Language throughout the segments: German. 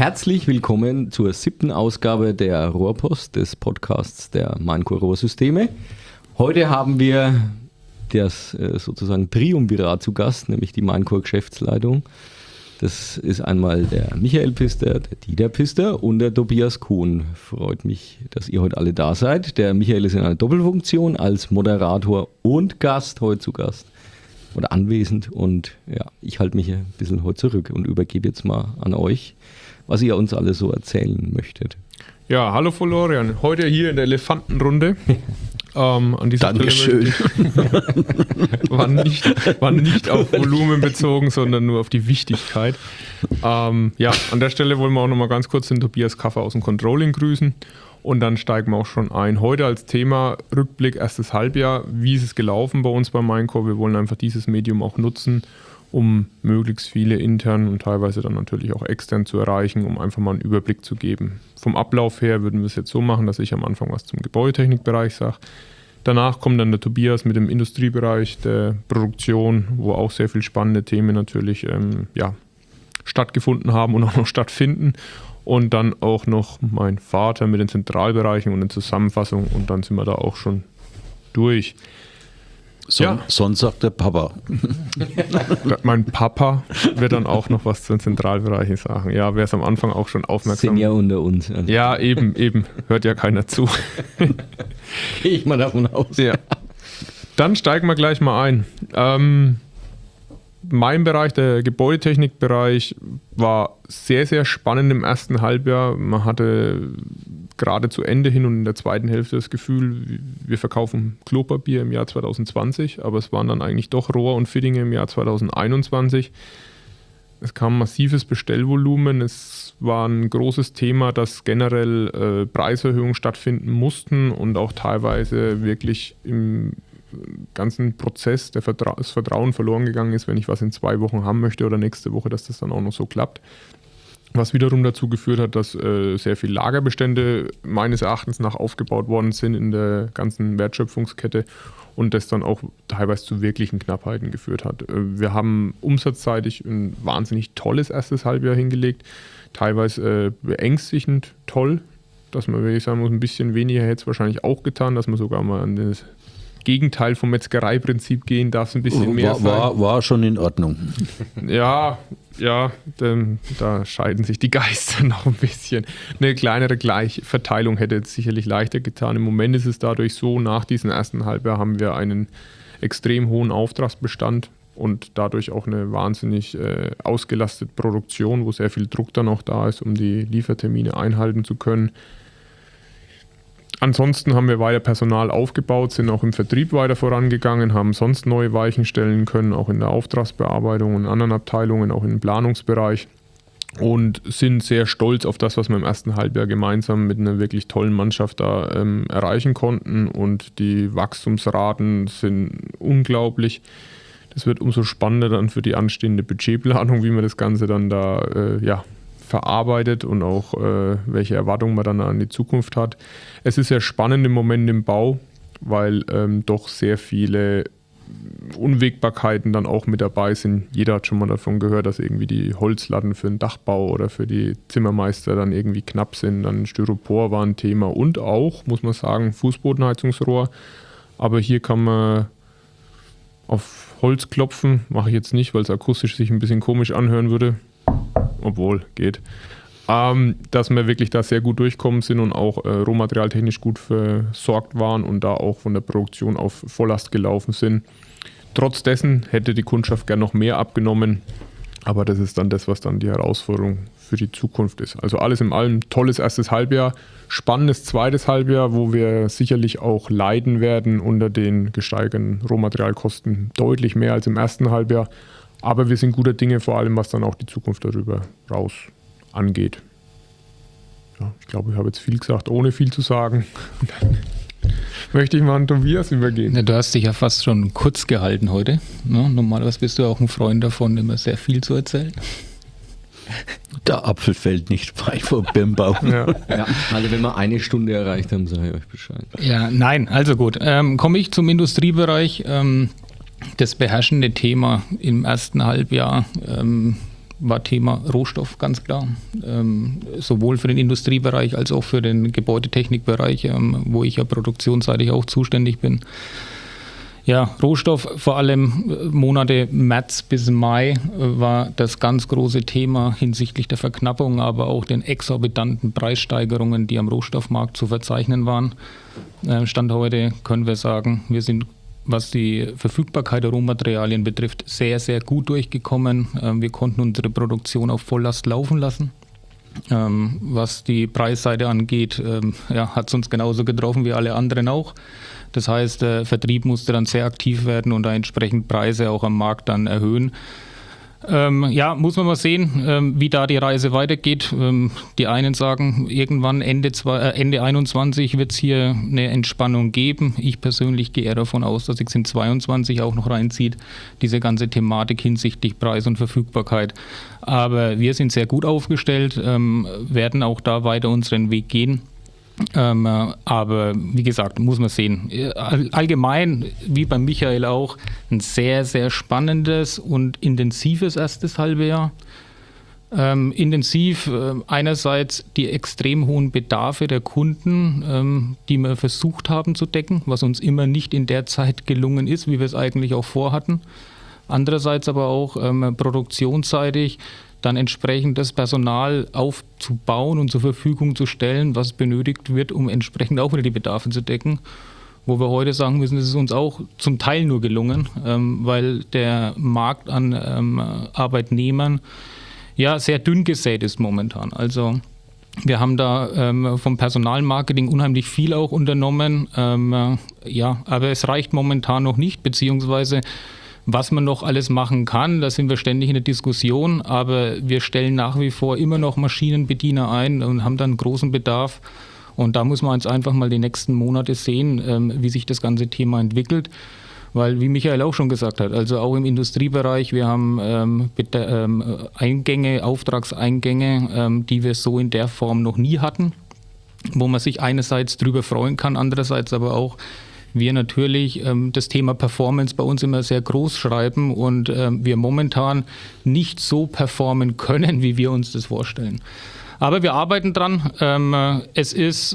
Herzlich willkommen zur 7. Ausgabe der Rohrpost des Podcasts der Mainco Rohrsysteme. Heute haben wir das sozusagen Triumvirat zu Gast, nämlich die Mainco Geschäftsleitung. Das ist einmal der Michael Pister, der Dieter Pister und der Tobias Kuhn. Freut mich, dass ihr heute alle da seid. Der Michael ist in einer Doppelfunktion als Moderator und Gast heute zu Gast oder anwesend. Und ja, ich halte mich ein bisschen heute zurück und übergebe jetzt mal an euch, was ihr uns alle so erzählen möchtet. Ja, hallo Florian. Heute hier in der Elefantenrunde. An dieser Dankeschön. War nicht auf Volumen bezogen, sondern nur auf die Wichtigkeit. An der Stelle wollen wir auch nochmal ganz kurz den Tobias Kaffer aus dem Controlling grüßen und dann steigen wir auch schon ein. Heute als Thema Rückblick, erstes Halbjahr. Wie ist es gelaufen bei uns bei Mainco? Wir wollen einfach dieses Medium auch nutzen, um möglichst viele intern und teilweise dann natürlich auch extern zu erreichen, um einfach mal einen Überblick zu geben. Vom Ablauf her würden wir es jetzt so machen, dass ich am Anfang was zum Gebäudetechnikbereich sage. Danach kommt dann der Tobias mit dem Industriebereich der Produktion, wo auch sehr viele spannende Themen natürlich stattgefunden haben und auch noch stattfinden. Und dann auch noch mein Vater mit den Zentralbereichen und den Zusammenfassungen und dann sind wir da auch schon durch. Sonst sagt der Papa. Mein Papa wird dann auch noch was zu den Zentralbereichen sagen. Ja, wer es am Anfang auch schon aufmerksam... Sind ja unter uns. Also. Ja, eben. Hört ja keiner zu. Gehe ich mal davon aus. Ja. Dann steigen wir gleich mal ein. Mein Bereich, der Gebäudetechnikbereich, war sehr, sehr spannend im ersten Halbjahr. Man hatte gerade zu Ende hin und in der zweiten Hälfte das Gefühl, wir verkaufen Klopapier im Jahr 2020, aber es waren dann eigentlich doch Rohr und Fittinge im Jahr 2021. Es kam massives Bestellvolumen, es war ein großes Thema, dass generell Preiserhöhungen stattfinden mussten und auch teilweise wirklich im ganzen Prozess das Vertrauen verloren gegangen ist, wenn ich was in 2 Wochen haben möchte oder nächste Woche, dass das dann auch noch so klappt. Was wiederum dazu geführt hat, dass sehr viele Lagerbestände meines Erachtens nach aufgebaut worden sind in der ganzen Wertschöpfungskette und das dann auch teilweise zu wirklichen Knappheiten geführt hat. Wir haben umsatzseitig ein wahnsinnig tolles erstes Halbjahr hingelegt, teilweise beängstigend toll, dass man wirklich sagen muss, ein bisschen weniger hätte es wahrscheinlich auch getan, dass man sogar mal an das Gegenteil vom Metzgereiprinzip gehen darf, es ein bisschen mehr sein. War schon in Ordnung. Ja, da scheiden sich die Geister noch ein bisschen. Eine kleinere Gleichverteilung hätte jetzt sicherlich leichter getan. Im Moment ist es dadurch so, nach diesem ersten Halbjahr haben wir einen extrem hohen Auftragsbestand und dadurch auch eine wahnsinnig ausgelastete Produktion, wo sehr viel Druck dann auch da ist, um die Liefertermine einhalten zu können. Ansonsten haben wir weiter Personal aufgebaut, sind auch im Vertrieb weiter vorangegangen, haben sonst neue Weichen stellen können, auch in der Auftragsbearbeitung und anderen Abteilungen, auch im Planungsbereich und sind sehr stolz auf das, was wir im ersten Halbjahr gemeinsam mit einer wirklich tollen Mannschaft da erreichen konnten und die Wachstumsraten sind unglaublich. Das wird umso spannender dann für die anstehende Budgetplanung, wie man das Ganze dann da verarbeitet und auch welche Erwartungen man dann an die Zukunft hat. Es ist sehr spannend im Moment im Bau, weil doch sehr viele Unwägbarkeiten dann auch mit dabei sind. Jeder hat schon mal davon gehört, dass irgendwie die Holzlatten für den Dachbau oder für die Zimmermeister dann irgendwie knapp sind. Dann Styropor war ein Thema und auch, muss man sagen, Fußbodenheizungsrohr. Aber hier kann man auf Holz klopfen, mache ich jetzt nicht, weil es akustisch sich ein bisschen komisch anhören würde. Obwohl, geht. Dass wir wirklich da sehr gut durchkommen sind und auch rohmaterialtechnisch gut versorgt waren und da auch von der Produktion auf Volllast gelaufen sind. Trotz dessen hätte die Kundschaft gern noch mehr abgenommen, aber das ist dann das, was dann die Herausforderung für die Zukunft ist. Also alles in allem tolles erstes Halbjahr, spannendes zweites Halbjahr, wo wir sicherlich auch leiden werden unter den gesteigerten Rohmaterialkosten, deutlich mehr als im ersten Halbjahr. Aber wir sind guter Dinge, vor allem was dann auch die Zukunft darüber raus angeht. Ja, ich glaube, ich habe jetzt viel gesagt, ohne viel zu sagen. Dann möchte ich mal an Tobias übergeben. Ja, du hast dich ja fast schon kurz gehalten heute. Ja, normalerweise bist du auch ein Freund davon, immer sehr viel zu erzählen. Der Apfel fällt nicht weit vom Birnbaum. Ja, also wenn wir 1 Stunde erreicht haben, sage ich euch Bescheid. Ja, nein, also gut. Komme ich zum Industriebereich. Das beherrschende Thema im ersten Halbjahr war Thema Rohstoff, ganz klar. Sowohl für den Industriebereich als auch für den Gebäudetechnikbereich, wo ich ja produktionsseitig auch zuständig bin. Ja, Rohstoff, vor allem Monate März bis Mai war das ganz große Thema hinsichtlich der Verknappung, aber auch den exorbitanten Preissteigerungen, die am Rohstoffmarkt zu verzeichnen waren. Stand heute können wir sagen, wir sind, was die Verfügbarkeit der Rohmaterialien betrifft, sehr, sehr gut durchgekommen. Wir konnten unsere Produktion auf Volllast laufen lassen. Was die Preisseite angeht, hat es uns genauso getroffen wie alle anderen auch. Das heißt, der Vertrieb musste dann sehr aktiv werden und da entsprechend Preise auch am Markt dann erhöhen. Muss man mal sehen, wie da die Reise weitergeht. Die einen sagen, irgendwann Ende 21 wird es hier eine Entspannung geben. Ich persönlich gehe eher davon aus, dass sich es in 22 auch noch reinzieht, diese ganze Thematik hinsichtlich Preis und Verfügbarkeit. Aber wir sind sehr gut aufgestellt, werden auch da weiter unseren Weg gehen. Aber wie gesagt, muss man sehen. Allgemein, wie bei Michael auch, ein sehr, sehr spannendes und intensives erstes Halbjahr. Intensiv einerseits die extrem hohen Bedarfe der Kunden, die wir versucht haben zu decken, was uns immer nicht in der Zeit gelungen ist, wie wir es eigentlich auch vorhatten. Andererseits aber auch produktionsseitig dann entsprechend das Personal aufzubauen und zur Verfügung zu stellen, was benötigt wird, um entsprechend auch wieder die Bedarfe zu decken. Wo wir heute sagen müssen, es ist uns auch zum Teil nur gelungen, weil der Markt an Arbeitnehmern ja sehr dünn gesät ist momentan. Also wir haben da vom Personalmarketing unheimlich viel auch unternommen, aber es reicht momentan noch nicht, beziehungsweise was man noch alles machen kann, da sind wir ständig in der Diskussion, aber wir stellen nach wie vor immer noch Maschinenbediener ein und haben dann großen Bedarf. Und da muss man jetzt einfach mal die nächsten Monate sehen, wie sich das ganze Thema entwickelt. Weil, wie Michael auch schon gesagt hat, also auch im Industriebereich, wir haben Auftragseingänge, die wir so in der Form noch nie hatten, wo man sich einerseits drüber freuen kann, andererseits aber auch wir natürlich das Thema Performance bei uns immer sehr groß schreiben und wir momentan nicht so performen können, wie wir uns das vorstellen. Aber wir arbeiten dran. Es ist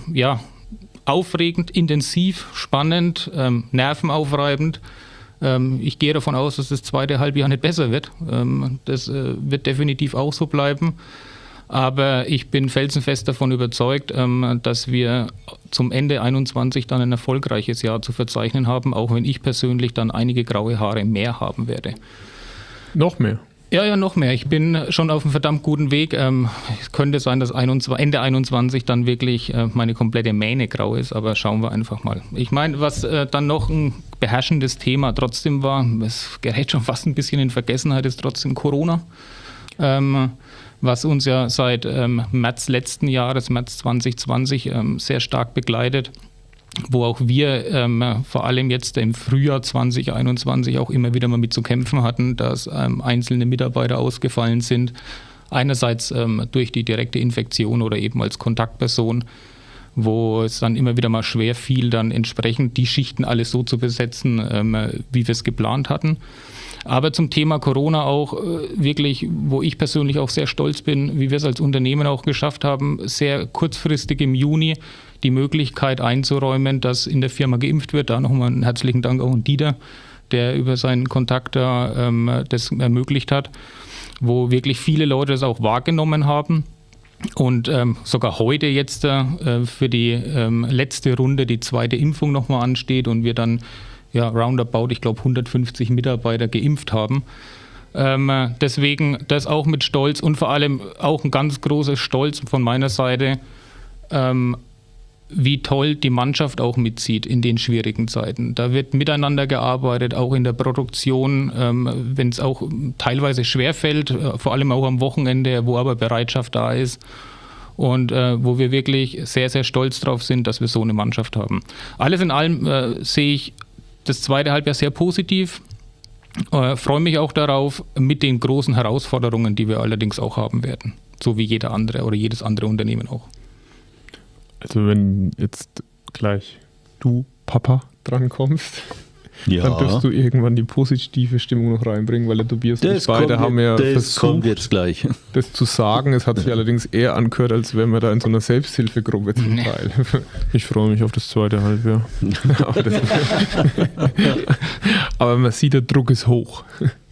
aufregend, intensiv, spannend, nervenaufreibend. Ich gehe davon aus, dass das zweite Halbjahr nicht besser wird. Das wird definitiv auch so bleiben. Aber ich bin felsenfest davon überzeugt, dass wir zum Ende 21 dann ein erfolgreiches Jahr zu verzeichnen haben, auch wenn ich persönlich dann einige graue Haare mehr haben werde. Noch mehr? Ja, noch mehr. Ich bin schon auf einem verdammt guten Weg. Es könnte sein, dass Ende 21 dann wirklich meine komplette Mähne grau ist, aber schauen wir einfach mal. Ich meine, was dann noch ein beherrschendes Thema trotzdem war, es gerät schon fast ein bisschen in Vergessenheit, ist trotzdem Corona. Was uns ja seit März letzten Jahres, März 2020, sehr stark begleitet, wo auch wir vor allem jetzt im Frühjahr 2021 auch immer wieder mal mit zu kämpfen hatten, dass einzelne Mitarbeiter ausgefallen sind. Einerseits durch die direkte Infektion oder eben als Kontaktperson, wo es dann immer wieder mal schwer fiel, dann entsprechend die Schichten alles so zu besetzen, wie wir es geplant hatten. Aber zum Thema Corona auch wirklich, wo ich persönlich auch sehr stolz bin, wie wir es als Unternehmen auch geschafft haben, sehr kurzfristig im Juni die Möglichkeit einzuräumen, dass in der Firma geimpft wird. Da nochmal einen herzlichen Dank auch an Dieter, der über seinen Kontakt da das ermöglicht hat, wo wirklich viele Leute das auch wahrgenommen haben. Und sogar heute jetzt für die letzte Runde die zweite Impfung nochmal ansteht und wir dann roundabout, ich glaube 150 Mitarbeiter geimpft haben. Deswegen das auch mit Stolz und vor allem auch ein ganz großer Stolz von meiner Seite, wie toll die Mannschaft auch mitzieht in den schwierigen Zeiten. Da wird miteinander gearbeitet, auch in der Produktion, wenn es auch teilweise schwerfällt, vor allem auch am Wochenende, wo aber Bereitschaft da ist. Und wo wir wirklich sehr, sehr stolz drauf sind, dass wir so eine Mannschaft haben. Alles in allem sehe ich das zweite Halbjahr sehr positiv. Freue mich auch darauf, mit den großen Herausforderungen, die wir allerdings auch haben werden. So wie jeder andere oder jedes andere Unternehmen auch. Also wenn jetzt gleich du, Papa, dran kommst, Ja. Dann darfst du irgendwann die positive Stimmung noch reinbringen, weil der Tobias und ich beide haben ja das kommt versucht, jetzt gleich. das zu sagen. Es hat sich allerdings eher angehört, als wären wir da in so einer Selbsthilfegruppe zum Teil. Ich freue mich auf das zweite Halbjahr. Aber man sieht, der Druck ist hoch.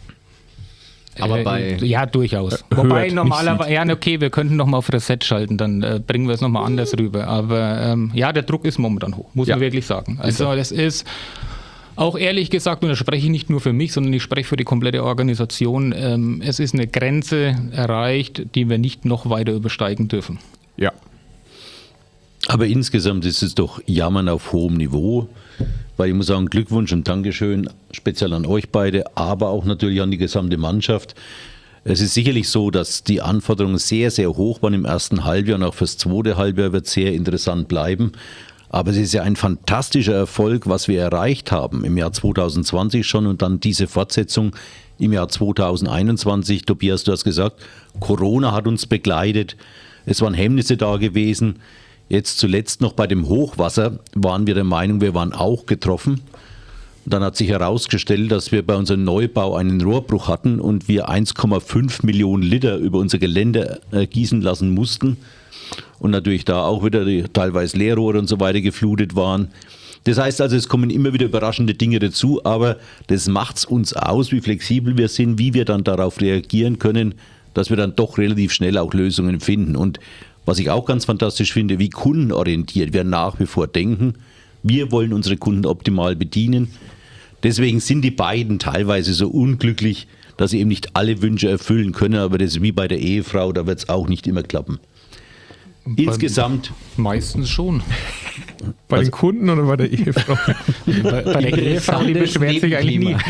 Aber ja, durchaus. Wobei normalerweise, ja, okay, wir könnten nochmal auf Reset schalten, dann bringen wir es nochmal anders rüber. Aber ja, der Druck ist momentan hoch, muss man wirklich sagen. Also das ist auch ehrlich gesagt, und da spreche ich nicht nur für mich, sondern ich spreche für die komplette Organisation, es ist eine Grenze erreicht, die wir nicht noch weiter übersteigen dürfen. Ja. Aber insgesamt ist es doch Jammern auf hohem Niveau, weil ich muss sagen, Glückwunsch und Dankeschön speziell an euch beide, aber auch natürlich an die gesamte Mannschaft. Es ist sicherlich so, dass die Anforderungen sehr, sehr hoch waren im ersten Halbjahr und auch fürs zweite Halbjahr wird sehr interessant bleiben. Aber es ist ja ein fantastischer Erfolg, was wir erreicht haben im Jahr 2020 schon und dann diese Fortsetzung im Jahr 2021. Tobias, du hast gesagt, Corona hat uns begleitet, es waren Hemmnisse da gewesen. Jetzt zuletzt noch bei dem Hochwasser waren wir der Meinung, wir waren auch getroffen. Dann hat sich herausgestellt, dass wir bei unserem Neubau einen Rohrbruch hatten und wir 1,5 Millionen Liter über unser Gelände gießen lassen mussten. Und natürlich da auch wieder die teilweise Leerrohre und so weiter geflutet waren. Das heißt also, es kommen immer wieder überraschende Dinge dazu, aber das macht es uns aus, wie flexibel wir sind, wie wir dann darauf reagieren können, dass wir dann doch relativ schnell auch Lösungen finden. Und was ich auch ganz fantastisch finde, wie kundenorientiert wir nach wie vor denken. Wir wollen unsere Kunden optimal bedienen. Deswegen sind die beiden teilweise so unglücklich, dass sie eben nicht alle Wünsche erfüllen können. Aber das ist wie bei der Ehefrau, da wird es auch nicht immer klappen. Insgesamt. Meistens schon. Bei den Kunden oder bei der Ehefrau? Bei der Ehefrau, die beschwert sich eigentlich nie.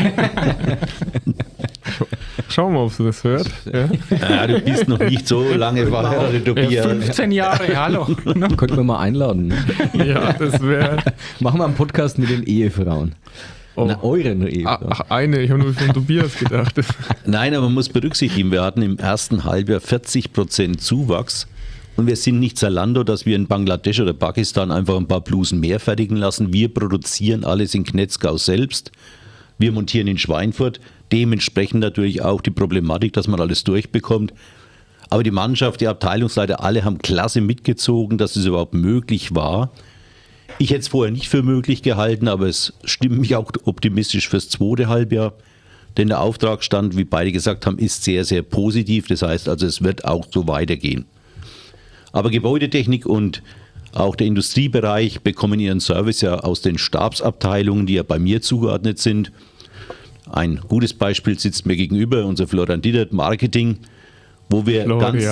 Schauen wir mal, ob sie das hört. Ja, du bist noch nicht so lange verheiratet, Tobias. 15 Jahre, hallo. Könnten wir mal einladen. Ja, das wäre... Machen wir einen Podcast mit den Ehefrauen. Oh. Na, euren Ehefrauen. Ach, eine, ich habe nur von Tobias gedacht. Nein, aber man muss berücksichtigen, wir hatten im ersten Halbjahr 40% Zuwachs. Und wir sind nicht Zalando, dass wir in Bangladesch oder Pakistan einfach ein paar Blusen mehr fertigen lassen. Wir produzieren alles in Knetzgau selbst. Wir montieren in Schweinfurt. Dementsprechend natürlich auch die Problematik, dass man alles durchbekommt. Aber die Mannschaft, die Abteilungsleiter, alle haben klasse mitgezogen, dass es überhaupt möglich war. Ich hätte es vorher nicht für möglich gehalten, aber es stimmt mich auch optimistisch fürs zweite Halbjahr. Denn der Auftragsstand, wie beide gesagt haben, ist sehr, sehr positiv. Das heißt also, es wird auch so weitergehen. Aber Gebäudetechnik und auch der Industriebereich bekommen ihren Service ja aus den Stabsabteilungen, die ja bei mir zugeordnet sind. Ein gutes Beispiel sitzt mir gegenüber, unser Florian Dietert, Marketing, wo wir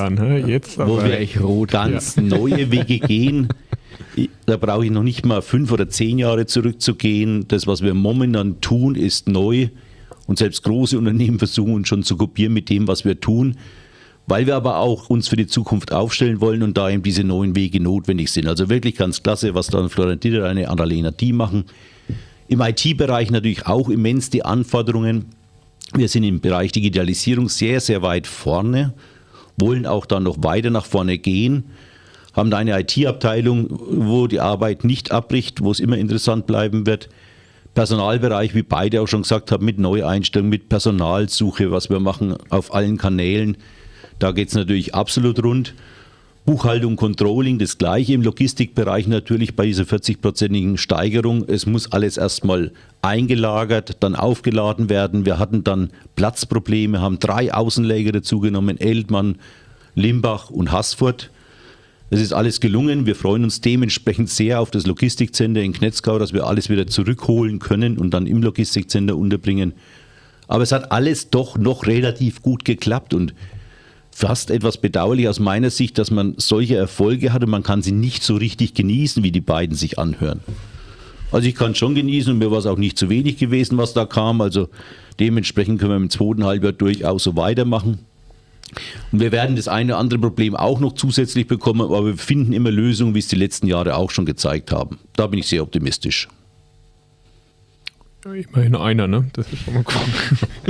ganz neue Wege gehen. Da brauche ich noch nicht mal 5 oder 10 Jahre zurückzugehen. Das, was wir momentan tun, ist neu. Und selbst große Unternehmen versuchen uns schon zu kopieren mit dem, was wir tun. Weil wir aber auch uns für die Zukunft aufstellen wollen und da eben diese neuen Wege notwendig sind. Also wirklich ganz klasse, was dann Florian Dietert, eine Annalena Die machen. Im IT-Bereich natürlich auch immens die Anforderungen. Wir sind im Bereich Digitalisierung sehr, sehr weit vorne, wollen auch dann noch weiter nach vorne gehen, haben da eine IT-Abteilung, wo die Arbeit nicht abbricht, wo es immer interessant bleiben wird. Personalbereich, wie beide auch schon gesagt haben, mit Neueinstellungen, mit Personalsuche, was wir machen auf allen Kanälen. Da geht es natürlich absolut rund. Buchhaltung, Controlling, das gleiche im Logistikbereich natürlich bei dieser 40-prozentigen Steigerung. Es muss alles erstmal eingelagert, dann aufgeladen werden. Wir hatten dann Platzprobleme, haben 3 Außenläger dazugenommen, Eltmann, Limbach und Haßfurt. Es ist alles gelungen. Wir freuen uns dementsprechend sehr auf das Logistikcenter in Knetzgau, dass wir alles wieder zurückholen können und dann im Logistikcenter unterbringen. Aber es hat alles doch noch relativ gut geklappt und fast etwas bedauerlich aus meiner Sicht, dass man solche Erfolge hat und man kann sie nicht so richtig genießen, wie die beiden sich anhören. Also ich kann es schon genießen und mir war es auch nicht zu wenig gewesen, was da kam. Also dementsprechend können wir im zweiten Halbjahr durchaus so weitermachen. Und wir werden das eine oder andere Problem auch noch zusätzlich bekommen, aber wir finden immer Lösungen, wie es die letzten Jahre auch schon gezeigt haben. Da bin ich sehr optimistisch. Immerhin einer, ne? Das ist schon mal cool.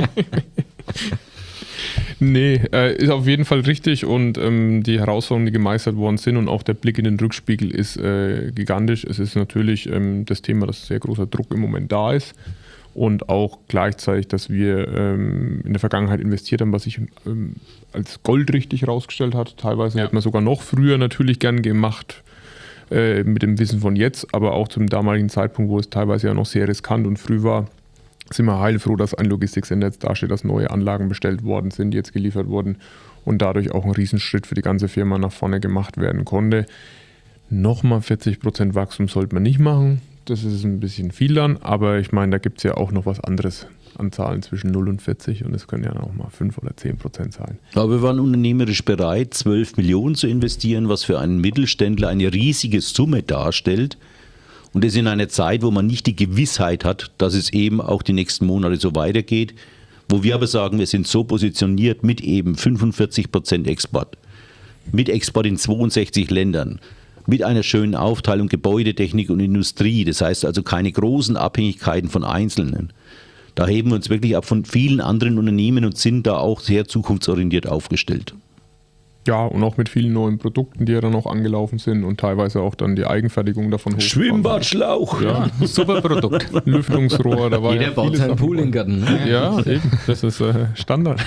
Nee, ist auf jeden Fall richtig und die Herausforderungen, die gemeistert worden sind und auch der Blick in den Rückspiegel ist gigantisch. Es ist natürlich das Thema, dass sehr großer Druck im Moment da ist und auch gleichzeitig, dass wir in der Vergangenheit investiert haben, was sich als goldrichtig herausgestellt hat. Teilweise hätte man sogar noch früher natürlich gern gemacht, mit dem Wissen von jetzt, aber auch zum damaligen Zeitpunkt, wo es teilweise ja noch sehr riskant und früh war, sind wir heilfroh, dass ein Logistikcenter jetzt dasteht, dass neue Anlagen bestellt worden sind, jetzt geliefert wurden und dadurch auch ein Riesenschritt für die ganze Firma nach vorne gemacht werden konnte. Nochmal 40% Wachstum sollte man nicht machen, das ist ein bisschen viel dann, aber ich meine, da gibt es ja auch noch was anderes an Zahlen zwischen 0 und 40 und es können ja auch mal 5 oder 10% sein. Aber wir waren unternehmerisch bereit, 12 Millionen zu investieren, was für einen Mittelständler eine riesige Summe darstellt. Und das in einer Zeit, wo man nicht die Gewissheit hat, dass es eben auch die nächsten Monate so weitergeht, wo wir aber sagen, wir sind so positioniert mit eben 45% Export, mit Export in 62 Ländern, mit einer schönen Aufteilung Gebäudetechnik und Industrie, das heißt also keine großen Abhängigkeiten von Einzelnen. Da heben wir uns wirklich ab von vielen anderen Unternehmen und sind da auch sehr zukunftsorientiert aufgestellt. Ja, und auch mit vielen neuen Produkten, die ja dann auch angelaufen sind und teilweise auch dann die Eigenfertigung davon hoch. Schwimmbadschlauch! Ja, Super Produkt. Lüftungsrohr, da war Jeder ja baut vieles seinen davon. Pool im Garten. Ne? Ja, eben, das ist Standard.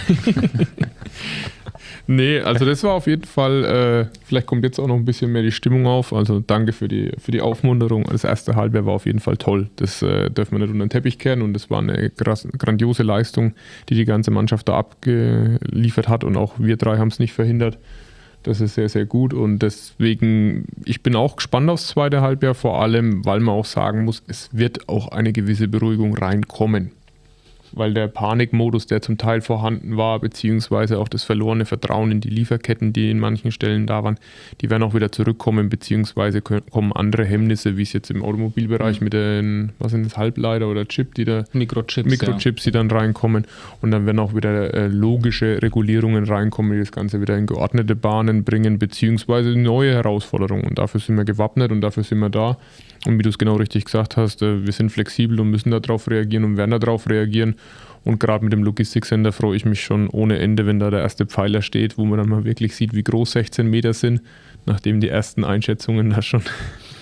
Nee, also das war auf jeden Fall, vielleicht kommt jetzt auch noch ein bisschen mehr die Stimmung auf, also danke für die Aufmunterung. Das erste Halbjahr war auf jeden Fall toll, das dürfen wir nicht unter den Teppich kehren und das war eine grandiose Leistung, die ganze Mannschaft da abgeliefert hat und auch wir drei haben es nicht verhindert. Das ist sehr, sehr gut und deswegen, ich bin auch gespannt aufs zweite Halbjahr, vor allem, weil man auch sagen muss, es wird auch eine gewisse Beruhigung reinkommen. Weil der Panikmodus, der zum Teil vorhanden war, beziehungsweise auch das verlorene Vertrauen in die Lieferketten, die in manchen Stellen da waren, die werden auch wieder zurückkommen, beziehungsweise kommen andere Hemmnisse, wie es jetzt im Automobilbereich mit den, was sind das, Halbleiter oder Chip, die da Mikrochips, die dann reinkommen und dann werden auch wieder logische Regulierungen reinkommen, die das Ganze wieder in geordnete Bahnen bringen, beziehungsweise neue Herausforderungen und dafür sind wir gewappnet und dafür sind wir da. Und wie du es genau richtig gesagt hast, wir sind flexibel und müssen darauf reagieren und werden darauf reagieren. Und gerade mit dem Logistikcenter freue ich mich schon ohne Ende, wenn da der erste Pfeiler steht, wo man dann mal wirklich sieht, wie groß 16 Meter sind, nachdem die ersten Einschätzungen da schon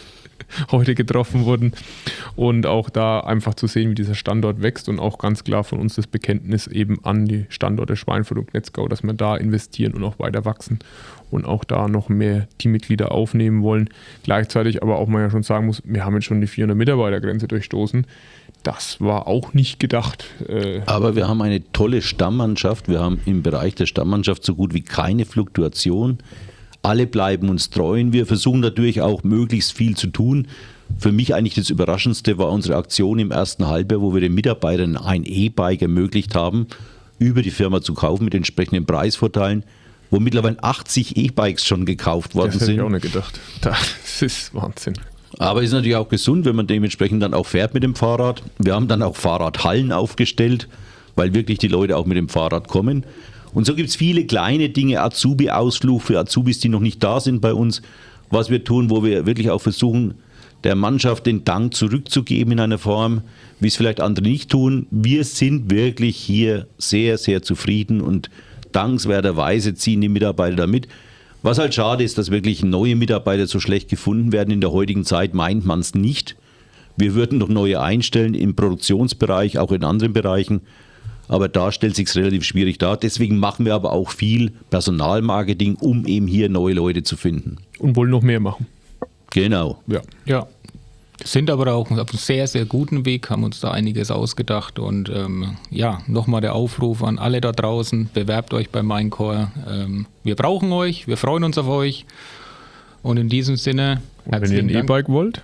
heute getroffen wurden. Und auch da einfach zu sehen, wie dieser Standort wächst und auch ganz klar von uns das Bekenntnis eben an die Standorte Schweinfurt und Knetzgau, dass wir da investieren und auch weiter wachsen und auch da noch mehr Teammitglieder aufnehmen wollen. Gleichzeitig aber auch man ja schon sagen muss, wir haben jetzt schon die 400 Mitarbeitergrenze durchstoßen. Das war auch nicht gedacht. Aber wir haben eine tolle Stammmannschaft. Wir haben im Bereich der Stammmannschaft so gut wie keine Fluktuation. Alle bleiben uns treu. Wir versuchen natürlich auch möglichst viel zu tun. Für mich eigentlich das Überraschendste war unsere Aktion im ersten Halbjahr, wo wir den Mitarbeitern ein E-Bike ermöglicht haben, über die Firma zu kaufen mit entsprechenden Preisvorteilen, wo mittlerweile 80 E-Bikes schon gekauft worden sind. Das hätte ich auch nicht gedacht. Das ist Wahnsinn. Aber ist natürlich auch gesund, wenn man dementsprechend dann auch fährt mit dem Fahrrad. Wir haben dann auch Fahrradhallen aufgestellt, weil wirklich die Leute auch mit dem Fahrrad kommen. Und so gibt es viele kleine Dinge, Azubi-Ausflug für Azubis, die noch nicht da sind bei uns, was wir tun, wo wir wirklich auch versuchen, der Mannschaft den Dank zurückzugeben in einer Form, wie es vielleicht andere nicht tun. Wir sind wirklich hier sehr, sehr zufrieden und dankenswerterweise ziehen die Mitarbeiter da mit. Was halt schade ist, dass wirklich neue Mitarbeiter so schlecht gefunden werden. In der heutigen Zeit meint man es nicht. Wir würden noch neue einstellen im Produktionsbereich, auch in anderen Bereichen. Aber da stellt es sich relativ schwierig dar. Deswegen machen wir aber auch viel Personalmarketing, um eben hier neue Leute zu finden. Und wollen noch mehr machen. Genau. Ja. Sind aber auch auf einem sehr, sehr guten Weg, haben uns da einiges ausgedacht und nochmal der Aufruf an alle da draußen, bewerbt euch bei Minecore. Wir brauchen euch, wir freuen uns auf euch und in diesem Sinne, und wenn ihr ein E-Bike wollt?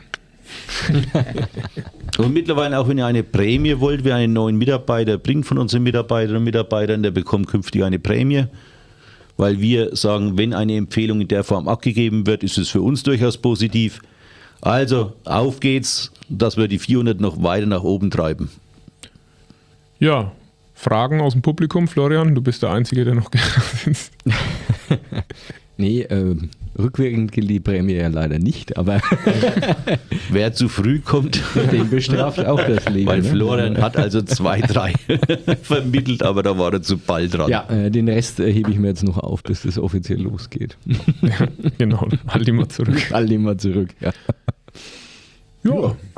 Und mittlerweile auch, wenn ihr eine Prämie wollt, wer einen neuen Mitarbeiter bringt von unseren Mitarbeiterinnen und Mitarbeitern, der bekommt künftig eine Prämie, weil wir sagen, wenn eine Empfehlung in der Form abgegeben wird, ist es für uns durchaus positiv. Also, auf geht's, dass wir die 400 noch weiter nach oben treiben. Ja, Fragen aus dem Publikum, Florian? Du bist der Einzige, der noch ist. Nee, rückwirkend gilt die Prämie ja leider nicht, aber wer zu früh kommt, den bestraft auch das Leben. Weil ne? Florian hat also 2, 3 vermittelt, aber da war er zu bald dran. Ja, den Rest hebe ich mir jetzt noch auf, bis das offiziell losgeht. Ja, genau, halt immer zurück. All immer zurück, ja. Ja, ich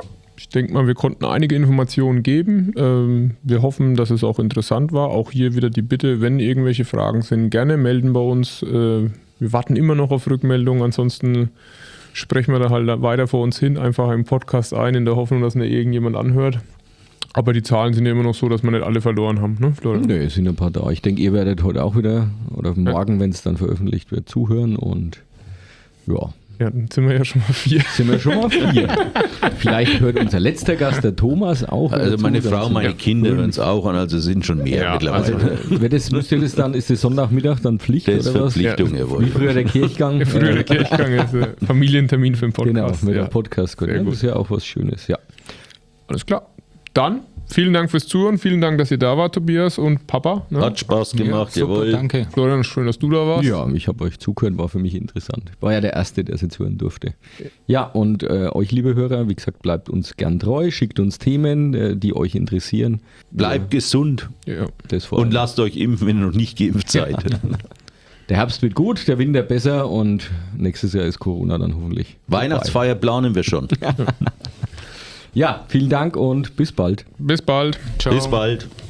Ich denke mal, wir konnten einige Informationen geben. Wir hoffen, dass es auch interessant war. Auch hier wieder die Bitte, wenn irgendwelche Fragen sind, gerne melden bei uns. Wir warten immer noch auf Rückmeldungen. Ansonsten sprechen wir da halt weiter vor uns hin, einfach im Podcast ein, in der Hoffnung, dass nicht irgendjemand anhört. Aber die Zahlen sind ja immer noch so, dass wir nicht alle verloren haben, ne, Florian? Nee, es sind ein paar da. Ich denke, ihr werdet heute auch wieder oder morgen, wenn es dann veröffentlicht wird, zuhören und ja. Ja, dann sind wir ja schon mal 4. Sind wir schon mal 4. Vielleicht hört unser letzter Gast, der Thomas, auch. Also meine zu, Frau, meine Kinder hören es auch an, also sind schon mehr mittlerweile. Also, müsst ihr das dann, ist das Sonntagmittag dann Pflicht Das ist oder was? Verpflichtung, jawohl. Wie früher der Kirchgang. Früher der Kirchgang ist Familientermin für den Podcast. Genau, mit dem Podcast. Sehr Ja, gut. das ist ja auch was Schönes, ja. Alles klar. Dann vielen Dank fürs Zuhören. Vielen Dank, dass ihr da wart, Tobias und Papa. Ne? Hat Spaß gemacht, Super, jawohl. danke. Florian, schön, dass du da warst. Ja, ich habe euch zugehört, war für mich interessant. Ich war ja der Erste, der sie zuhören durfte. Ja, und euch, liebe Hörer, wie gesagt, bleibt uns gern treu, schickt uns Themen, die euch interessieren. Bleibt gesund Ja. Das vor und allem. lasst euch impfen, wenn ihr noch nicht geimpft seid. Der Herbst wird gut, der Winter besser und nächstes Jahr ist Corona dann hoffentlich Weihnachtsfeier planen wir schon. Ja, vielen Dank und bis bald. Bis bald. Ciao. Bis bald.